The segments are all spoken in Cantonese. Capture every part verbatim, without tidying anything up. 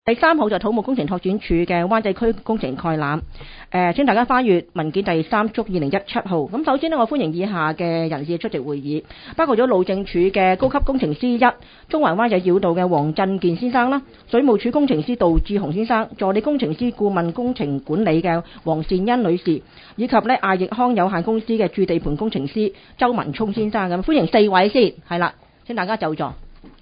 第三號就土木工程拓展署嘅灣仔區工程概覽，誒、呃、請大家翻閱文件第三足二零一七號。咁首先呢，我歡迎以下嘅人士出席會議，包括咗路政署嘅高級工程師一中環灣仔繞道嘅黃振健先生啦，水務署工程師杜志雄先生，助理工程師顧問工程管理嘅黃善欣女士，以及呢亞益康有限公司嘅駐地盤工程師周文聰先生。咁歡迎四位先，係啦，請大家就座。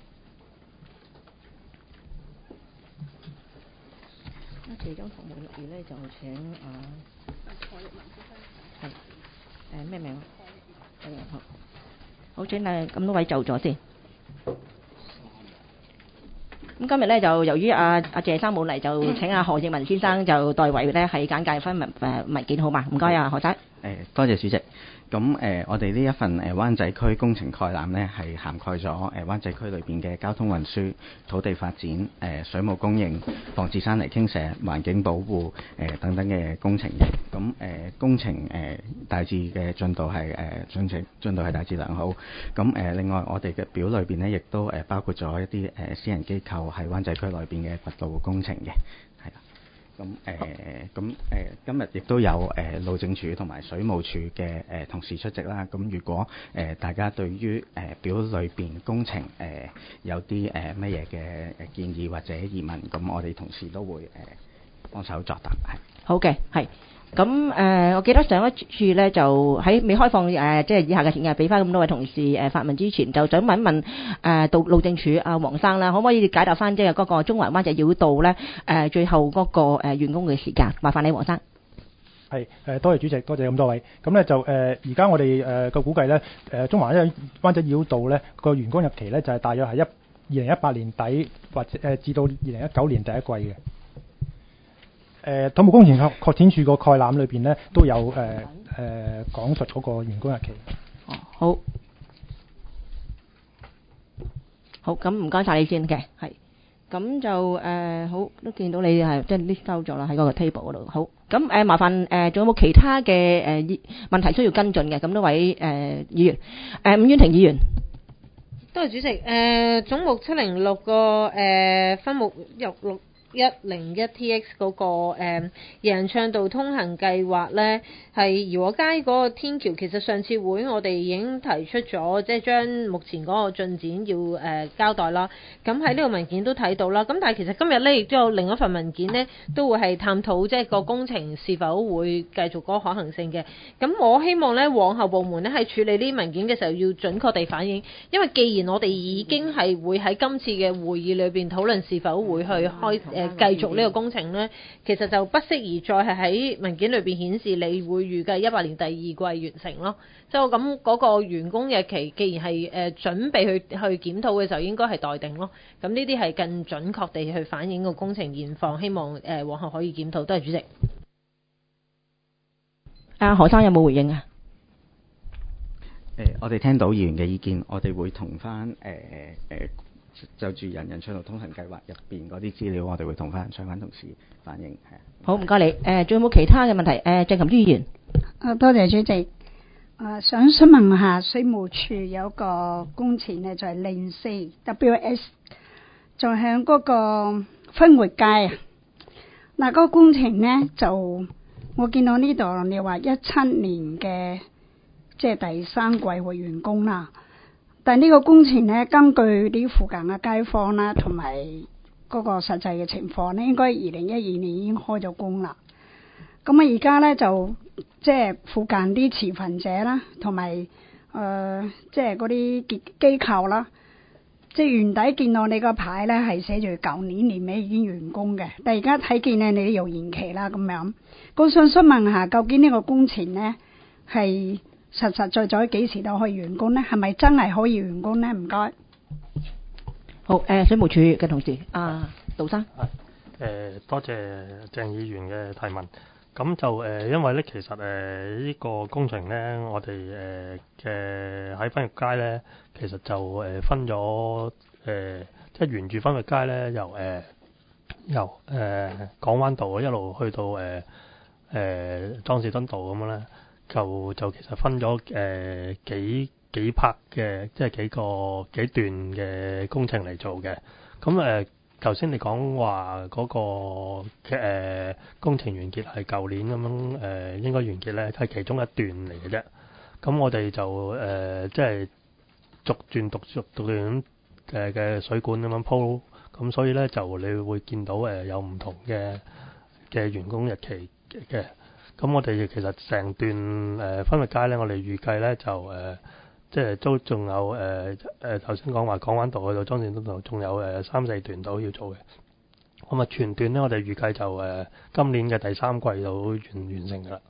其中服務入邊咧就請啊，係誒咩名啊？係好，好請誒咁多位就座先。咁今日咧就由於阿阿謝生冇嚟，就請阿何奕文先生就代為咧係簡介分文誒文件好嘛？唔該啊，何生。 誒多謝主席。咁誒、呃，我哋呢一份誒、呃、灣仔區工程概覽呢，係涵蓋咗誒、呃、灣仔區裏邊嘅交通運輸、土地發展、誒、呃、水務供應、防治山泥傾瀉、環境保護誒、呃、等等嘅工程嘅。咁誒、呃、工程誒、呃、大致嘅進度係誒進程進度係大致良好。咁誒、呃、另外我哋嘅表裏邊呢，亦都誒包括咗一啲誒、呃、私人機構喺灣仔區內邊嘅掘路工程嘅。咁誒咁誒今日亦都有誒、呃、路政署同埋水務署嘅誒、呃、同事出席啦。咁如果誒、呃、大家對於誒、呃、表裏邊工程誒、呃、有啲誒乜嘢嘅建議或者疑問，咁我哋同事都會誒、呃、幫手作答。係好嘅，係。咁誒、呃，我記得上一次咧就喺未開放誒、呃，即係以下嘅時間俾翻咁多位同事誒、呃、發問之前，就想問一問誒到、呃、路政署阿黃生啦，可唔可以解答翻即係嗰個中環灣仔繞道咧誒、呃、最後嗰、那個誒、呃、完工嘅時間？麻煩你，黃生。 係誒，多謝主席，多謝咁多位。咁咧就誒，而家我哋誒個估計咧，誒中環灣灣仔繞道咧個完工日期咧就係、是、大約係一二零一八年底或者誒、呃、至到二零一九年第一季嘅。誒土木工程拓展署個概覽裏邊咧都有誒誒、呃呃、講述嗰個完工日期。 哦，好，好，咁唔該晒你先嘅，係，咁就誒、呃、好都見到你係即係 list 收咗啦喺嗰個 table 嗰度。好，咁誒、呃、麻煩誒仲有冇其他嘅誒、呃、問題需要跟進嘅？咁多位誒、呃、議員，誒、呃、伍婉婷議員。 多謝主席。誒、呃、總目七零六個誒分目入六。一零一 T X 嗰、那個誒夜人暢道通行計劃呢，係怡和街嗰個天橋。其實上次會我哋已經提出咗，即係將目前嗰個進展要誒、呃、交代啦。咁喺呢個文件都睇到啦。咁但係其實今日呢，亦都有另一份文件呢，都會係探討即係個工程是否會繼續嗰個可行性嘅。咁我希望呢，往後部門呢喺處理呢啲文件嘅時候要準確地反映，因為既然我哋已經係會喺今次嘅會議裏邊討論是否會去開誒繼續呢個工程呢，其實就不適宜再係喺文件裏邊顯示你會預計一八年第二季完成咯。即係我咁嗰個完工日期，既然係誒、呃、準備去去檢討嘅時候，應該係待定咯。咁呢啲係更準確地去反映個工程現況，希望誒、呃、往後可以檢討。多謝主席。 阿何生有冇回應啊？ 誒、呃，我哋聽到議員嘅意見，我哋會同翻誒誒。呃呃就住人人暢道通行計劃入邊嗰啲資料，我哋會同翻相關同事反映。係啊， 好，唔該你。誒、呃，仲有冇其他嘅問題？誒、呃，鄭琴珠議員。 啊，多謝主席。啊，想詢問下水務署有個工程咧，就係零四 W S， 就響嗰個分活街啊。嗱，嗰個工程咧就我見到呢度你話一七年嘅即係第三季會完工啦。但係呢個工程咧，根據啲附近嘅街坊啦，同埋嗰個實際嘅情況咧，應該二零一二年已經開咗工啦。咁啊，而家咧就即係附近啲持份者啦，同埋誒即係嗰啲機機構啦，即係原底見到你個牌咧係寫住舊年年尾已經完工嘅，但係而家睇見咧你又延期啦咁樣。我想詢問下，究竟呢個工程咧係實實在在幾時就可以完工呢？係咪真係可以完工呢？唔該。 好，誒、呃，水務署嘅同事，啊，杜生。 係，誒、呃，多謝鄭議員嘅提問。咁就誒、呃，因為咧，其實誒呢、呃這個工程咧，我哋誒嘅喺分域街咧，其實就誒、呃、分咗誒、呃，即係沿住分域街咧，由誒、呃、由誒、呃、港灣道一路去到誒誒莊士敦道咁樣咧。就就其實分咗誒、呃、幾幾 part 嘅，即係幾個幾段嘅工程嚟做嘅。咁誒頭先你講話嗰個嘅、呃、工程完結係舊年咁樣誒、呃，應該完結咧係其中一段嚟嘅啫。咁我哋就誒、呃、即係逐段逐逐逐段嘅嘅水管咁樣鋪，咁所以咧就你會見到誒、呃、有唔同嘅嘅完工日期嘅。咁我哋其實成段誒分域街咧，我哋預計咧就誒、呃、即係都仲有誒誒頭先講話港灣道去到莊士敦道，仲有誒三四段都要做嘅。咁啊全段咧，我哋預計就誒、呃、今年嘅第三季就完完成㗎啦。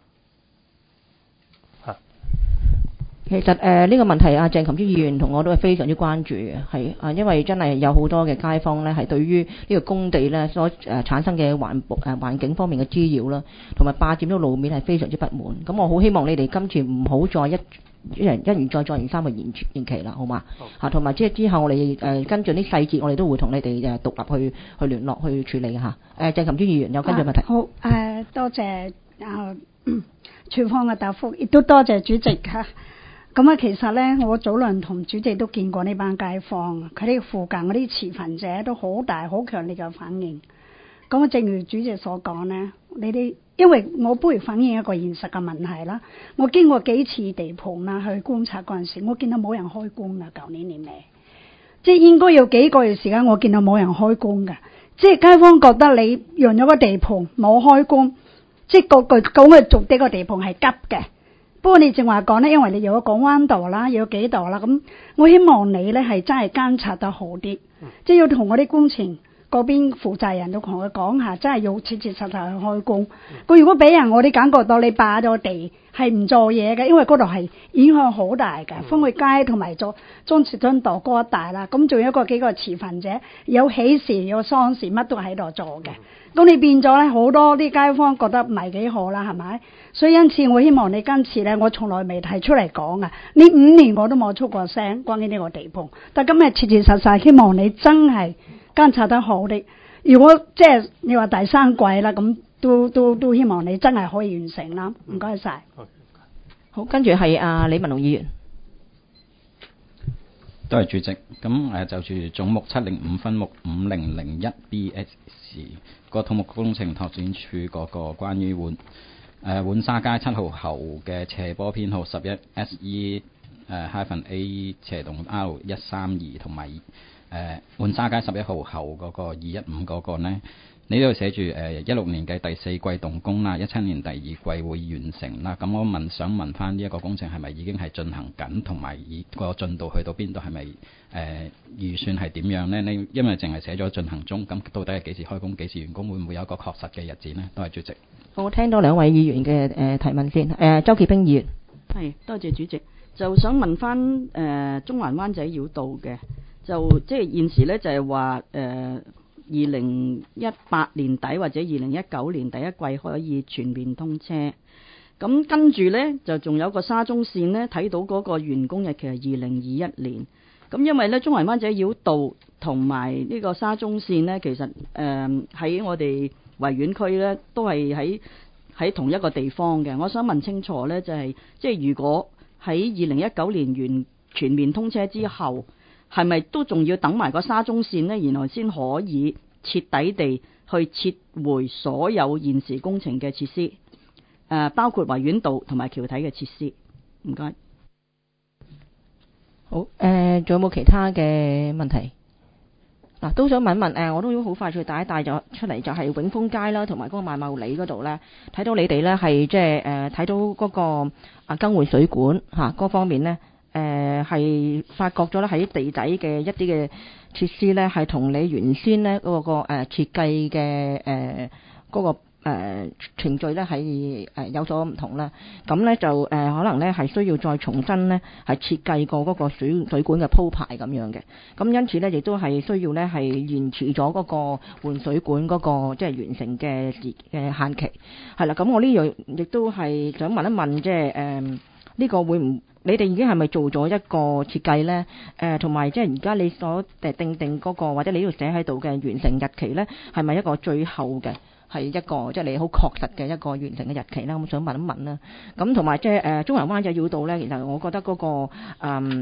嚇！ 其實誒呢、呃這個問題，阿鄭琴珠議員同我都係非常之關注嘅，係啊，因為真係有好多嘅街坊咧，係對於呢個工地咧所誒、呃、產生嘅環保誒環境方面嘅滋擾啦，同埋霸佔咗路面係非常之不滿。咁我好希望你哋今次唔好再一一人一而再再而三嘅延延期啦，好嘛？嚇，同埋即係之後我哋誒、呃、跟進啲細節，我哋都會同你哋誒獨立去去聯絡去處理嚇。誒、呃、鄭琴珠議員有跟進問題。 啊、好誒、呃，多謝啊處方嘅答覆，亦都多謝主席嚇。咁啊，其實咧，我早輪同主席都見過呢班街坊，佢哋附近嗰啲持份者都好大、好強烈嘅反應。咁啊，正如主席所講咧，你哋因為我不如反映一個現實嘅問題啦。我經過幾次地盤啦，去觀察嗰陣時，我見到冇人開工㗎。舊年年尾，即係應該有幾個月時間，我見到冇人開工㗎。即係街坊覺得你用咗個地盤冇開工，即係個個講嘅做呢個地盤係急嘅。不過你正話講咧，因為你有個港灣道啦，有幾道啦，咁我希望你咧係真係監察得好啲，嗯、即係要同嗰啲工程嗰邊負責人都同佢講下，真係要切切實實去開工。佢、嗯、如果俾人我哋感覺到你霸咗地係唔做嘢嘅，因為嗰度係影響好大嘅，分域街同埋咗莊士敦道嗰一帶啦。咁仲有一個幾個持份者，有喜事有喪事，乜都喺度做嘅。咁、嗯、你變咗咧，好多啲街坊覺得唔係幾好啦，係咪？所以因此，我希望你今次咧，我從來未提出嚟講啊！呢五年我都冇出過聲關於呢個地盤，但今日切切實實，希望你真係監察得好啲。如果即係你話第三季啦，咁都都都希望你真係可以完成啦。唔該晒。 好，跟住係阿李文龍議員。 多謝主席。咁誒就住總目七零五分目五零零一 B S 個土木工程拓展署嗰個關於換。誒浣紗街七號後嘅斜坡編號十一 S E 誒 hyphen A 斜洞 R 一三二同埋誒浣紗街十一號後嗰個二一五嗰個呢，你呢度寫住誒一六年嘅第四季動工啦，一七年第二季會完成啦。咁我問想問翻呢一個工程係咪已經係進行緊，同埋以個進度去到邊度，係咪誒預算係點樣呢？你因為淨係寫咗進行中，咁到底係幾時開工、幾時完工，會唔會有一個確實嘅日子呢？多謝主席。 我聽到兩位議員嘅誒、呃、提問先。誒、呃，周潔冰議員。 係，多謝主席。就想問翻誒、呃、中環灣仔繞道嘅，就即係現時咧就係話誒二零一八年底或者二零一九年第一季可以全面通車。咁跟住咧就仲有個沙中線咧，睇到嗰個完工日期係二零二一年。咁因為咧中環灣仔繞道同埋呢個沙中線咧，其實誒喺、呃、我哋維園區咧都係喺喺同一個地方嘅。我想問清楚咧，就係、是、即係如果喺二零一九年完全面通車之後，係咪都仲要等埋個沙中線咧，然後先可以徹底地去撤回所有現時工程嘅設施？誒、呃，包括維園道同埋橋體嘅設施。唔該。 好，誒、呃，仲有冇其他嘅問題？嗱、啊，都想問一問，誒、呃，我都好快脆帶一帶咗出嚟，就係永豐街啦，同埋嗰個萬茂里嗰度咧，睇到你哋咧係即係誒睇到嗰、那個啊更換水管嚇嗰、啊、方面咧，誒、呃、係發覺咗咧喺地底嘅一啲嘅設施咧，係同你原先咧嗰、那個誒、呃、設計嘅誒嗰個。誒、呃、程序咧係誒有所唔同啦，咁咧就誒、呃、可能咧係需要再重新咧係設計過嗰個水水管嘅鋪排咁樣嘅，咁因此咧亦都係需要咧係延遲咗嗰個換水管嗰、那個即係、就是、完成嘅時嘅限期，係啦，咁我呢樣亦都係想問一問，即係誒呢個會唔你哋已經係咪做咗一個設計咧？誒同埋即係而家你所誒定定嗰、那個或者你呢度寫喺度嘅完成日期咧，係咪一個最後嘅？係一個即係、就是、你好確實嘅一個完成嘅日期啦，咁想問一問啦。咁同埋即係誒中環灣仔繞道咧，其實我覺得嗰、那個誒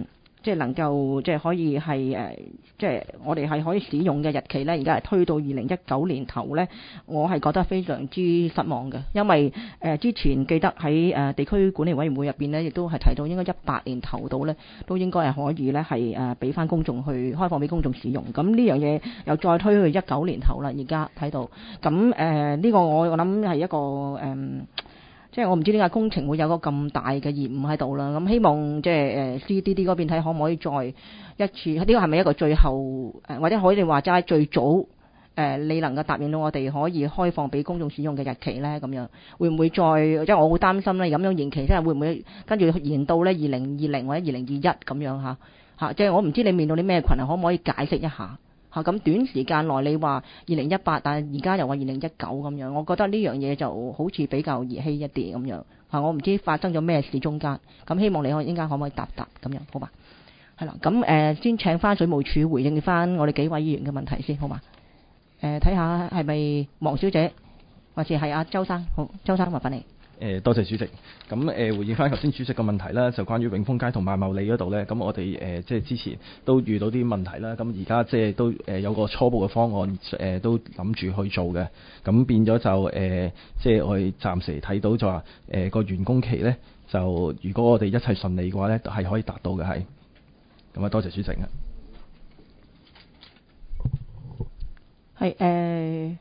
即係能夠即係可以係誒，即係我哋係可以使用嘅日期咧，而家係推到二零一九年頭咧，我係覺得非常之失望嘅，因為誒、呃、之前記得喺誒地區管理委員會入邊咧，亦都係提到應該一八年頭到咧，都應該係可以咧係誒俾翻公眾去開放俾公眾使用。咁呢樣嘢又再推去一九年頭啦，而家睇到。咁誒呢個我我諗係一個誒。呃即係我唔知點解工程會有個咁大嘅延誤喺度啦，咁希望即係誒 C D D 嗰邊睇可唔可以再一次，呢個係咪一個最後誒，或者可以話齋最早誒、呃，你能夠答應到我哋可以開放俾公眾使用嘅日期咧？咁樣會唔會再？即係我好擔心咧，咁樣延期即係會唔會跟住延到咧二零二零或者二零二一咁樣嚇嚇？即係我唔知你面對啲咩困難，可唔可以解釋一下？嚇咁短時間內你話二零一八，但係而家又話二零一九咁樣，我覺得呢樣嘢就好似比較兒戲一啲咁樣嚇。我唔知發生咗咩事中間，咁希望你可應該可唔可以答答咁樣，好嘛？係啦，咁誒、呃、先請翻水務署回應翻我哋幾位議員嘅問題先，好嘛？誒睇下係咪黃小姐，或者係阿周生？好，周生麻煩你。 誒多謝主席，咁誒、呃、回應翻頭先主席嘅問題啦，就關於永豐街同萬茂里嗰度呢。咁我哋誒、呃、即係之前都遇到啲問題啦，咁而家即係都誒有個初步嘅方案誒、呃、都諗住去做嘅，咁變咗就誒、呃、即係我哋暫時睇到就話誒個完工期呢，就如果我哋一切順利嘅話呢，係可以達到嘅，係咁啊，多謝主席啊。 係誒。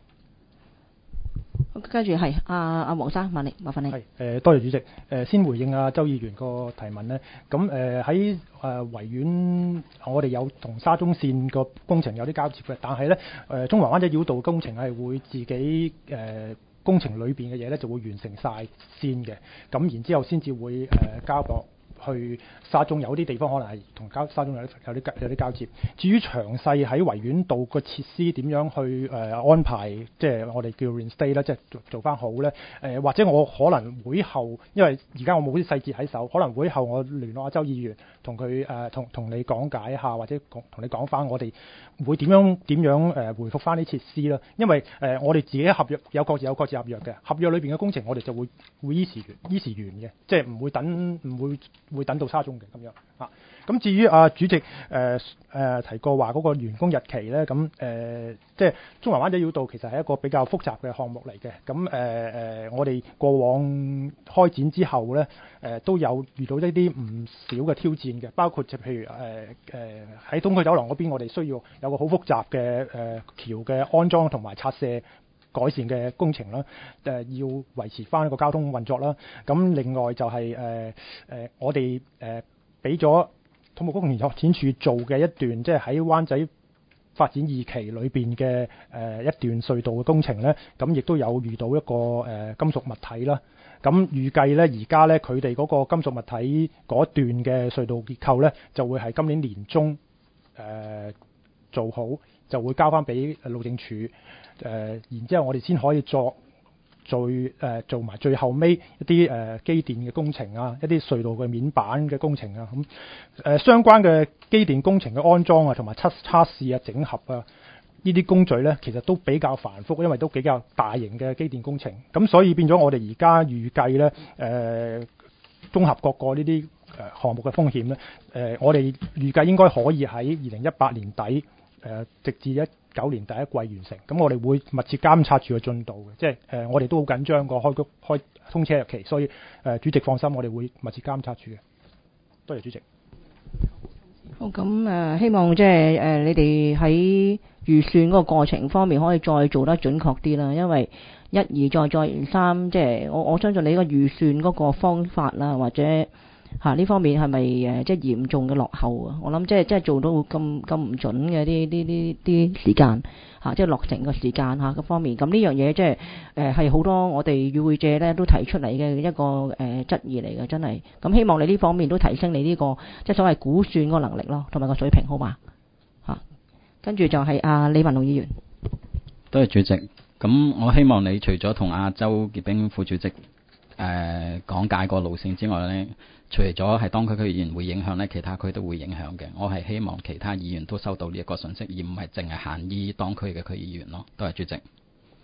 跟住係阿阿黃生，問你麻煩你。 係誒，多謝主席。誒、呃，先回應阿周議員個提問咧。咁誒喺誒維園，我哋有同沙中線個工程有啲交接嘅，但係咧誒中環灣仔繞道工程係會自己誒、呃、工程裏邊嘅嘢咧就會完成晒先嘅，咁然之後先至會誒、呃、交駁去沙中，有啲地方可能係同交沙中有啲有啲有啲交接。至於詳細喺維園道個設施點樣去誒、呃、安排，即係我哋叫 reinstate 啦，即係做做翻好咧。誒、呃、或者我可能會後，因為而家我冇啲細節喺手，可能會後我聯絡阿周議員，同佢誒同同你講解下，或者同同你講翻我哋會點樣點樣誒、呃、回覆翻啲設施啦。因為誒、呃、我哋自己合約有各自有各自合約嘅，合約裏邊嘅工程我哋就會會依時完依時完嘅，即係唔會等唔會。會等到沙中嘅咁樣啊。咁至於啊主席誒誒、呃呃、提過話嗰個完工日期咧，咁誒、呃、即係中環灣仔繞道其實係一個比較複雜嘅項目嚟嘅。咁誒誒我哋過往開展之後咧，誒、呃、都有遇到一啲唔少嘅挑戰嘅，包括就譬如誒誒喺東區走廊嗰邊，我哋需要有個好複雜嘅誒、呃、橋嘅安裝同埋拆卸改善嘅工程啦，誒、呃、要維持翻一個交通運作啦。咁另外就係誒誒我哋誒俾咗土木工程拓展署做嘅一段，即係喺灣仔發展二期裏邊嘅誒一段隧道嘅工程咧，咁亦都有遇到一個誒、呃、金屬物體啦。咁預計咧而家咧佢哋嗰個金屬物體嗰段嘅隧道結構咧，就會係今年年中誒、呃、做好，就會交翻俾路政署。誒、呃，然之後我哋先可以作最誒、呃、做埋最後尾一啲誒、呃、機電嘅工程啊，一啲隧道嘅面板嘅工程啊，咁、呃、誒相關嘅機電工程嘅安裝啊，同埋測測試啊、整合啊，呢啲工序咧，其實都比較繁複，因為都比較大型嘅機電工程，咁所以變咗我哋而家預計咧，誒、呃、綜合各個呢啲誒項目嘅風險咧，誒、呃、我哋預計應該可以喺二零一八年底誒、呃，直至一九年第一季完成，咁我哋會密切監察住個進度嘅，即係誒、呃、我哋都好緊張個開開通車日期，所以誒、呃、主席放心，我哋會密切監察住嘅。多謝主席。 好，咁誒、呃、希望即係誒、呃、你哋喺預算嗰個過程方面可以再做得準確啲啦，因為一而再再而三，即係我我相信你呢個預算嗰個方法啦，或者嚇呢、啊、方面係咪誒即係嚴重嘅落後啊？我諗即係即係做到咁咁唔準嘅啲啲啲啲時間嚇、啊，即係落成嘅時間嚇嗰方面。咁呢樣嘢即係誒係好多我哋與會者咧都提出嚟嘅一個誒、呃、質疑嚟嘅，真係。咁希望你呢方面都提升你呢、這個即係所謂估算嗰個能力咯，同埋個水平，好嘛嚇？跟住就係阿李文龍議員。 多謝主席。咁我希望你除咗同阿周傑兵副主席誒、呃、講解個路線之外咧，除咗係當區區議員會影響咧，其他區都會影響嘅。我係希望其他議員都收到呢一個信息，而唔係淨係限於當區嘅區議員咯。多謝主席。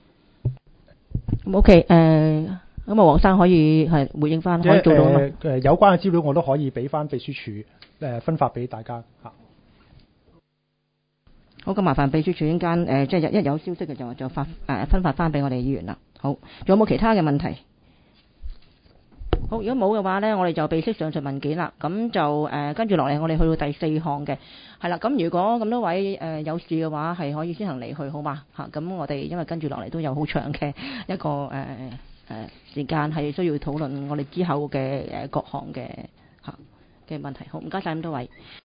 O K， 誒，咁啊，黃生可以係回應翻，可以做到嘛？ 誒、呃、有關嘅資料我都可以俾翻秘書處。 誒分發俾大家嚇。 好，咁麻煩秘書處陣間誒，即係一有消息嘅就就發誒、呃、分發翻俾我哋議員啦。好，仲有冇其他嘅問題？好，如果冇嘅話呢，我哋就備悉上述文件啦。咁就誒、呃、跟住落嚟，我哋去到第四項嘅係啦。咁如果咁多位誒、呃、有事嘅話，係可以先行離去，好嘛嚇？咁我哋因為跟住落嚟都有好長嘅一個誒誒、呃呃、時間係需要討論我哋之後嘅誒各項嘅嚇嘅問題。好，唔該晒咁多位。